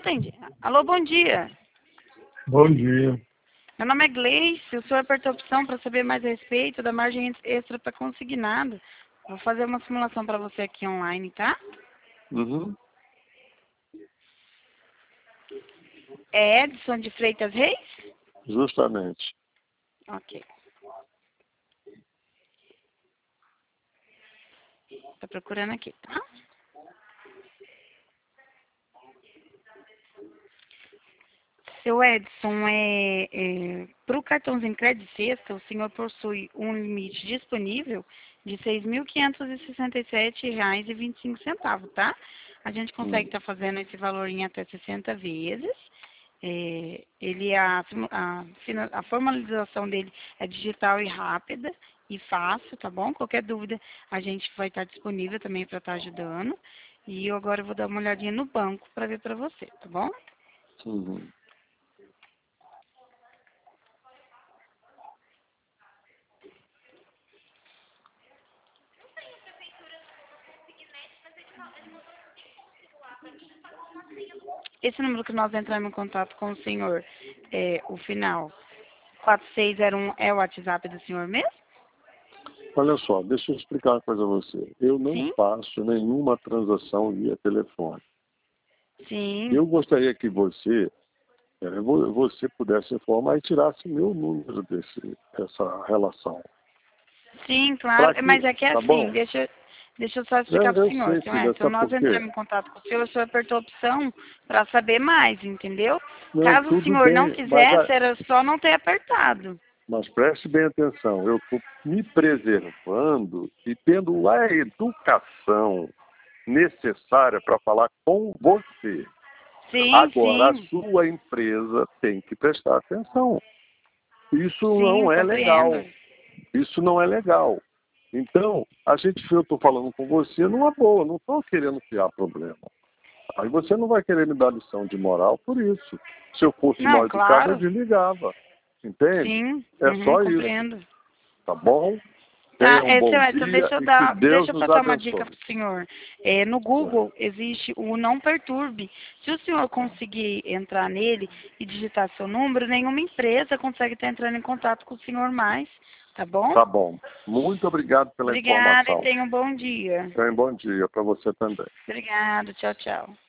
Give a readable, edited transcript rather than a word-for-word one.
atende. Alô, bom dia. Bom dia. Meu nome é Gleice. O senhor apertou a opção para saber mais a respeito da margem extra para consignado. Vou fazer uma simulação para você aqui online, tá? Uhum. É Edson de Freitas Reis? Justamente. Ok. Tô procurando aqui, tá? Seu Edson, para o cartãozinho crédito sexta, o senhor possui um limite disponível de R$ 6.567,25, tá? A gente consegue estar fazendo esse valor em até 60 vezes. A formalização dele é digital e rápida e fácil, tá bom? Qualquer dúvida, a gente vai estar disponível também para estar ajudando. E eu agora vou dar uma olhadinha no banco para ver para você, tá bom? Uhum. Esse número que nós entramos em contato com o senhor, o final 4601 é o WhatsApp do senhor mesmo? Olha só, deixa eu explicar uma coisa a você. Eu não Sim? faço nenhuma transação via telefone. Sim. Eu gostaria que você pudesse informar e tirasse meu número dessa relação. Sim, Para claro. quê? Mas é que é Tá assim, bom? deixa eu só explicar para o Eu senhor. sei, Então, filha, Edson, sabe nós por quê? entramos em contato com o senhor apertou a opção para saber mais, entendeu? Não, Caso o tudo senhor não bem, quisesse, era só não ter apertado. mas preste bem atenção. Eu estou me preservando e tendo a educação necessária para falar com você. Sim, Agora, a sim, sua empresa tem que prestar atenção. Isso sim, não é legal. compreendo. Isso não é legal. Então, eu estou falando com você numa boa, não estou querendo criar problema. Aí você não vai querer me dar lição de moral por isso. Se eu fosse Não, mal educado, eu claro. desligava. Entende? Sim, É só isso. compreendo. Tá bom? Tá, Tenha um bom seu Edson, dia e que Deus deixa eu nos passar uma dica para abençoe. o senhor. No Google existe o Não Perturbe. Se o senhor conseguir entrar nele e digitar seu número, nenhuma empresa consegue estar entrando em contato com o senhor mais, tá bom? Tá bom. Muito obrigado pela Obrigada e informação. tenha um bom dia. Tenha um bom dia para você também. Obrigado, tchau, tchau.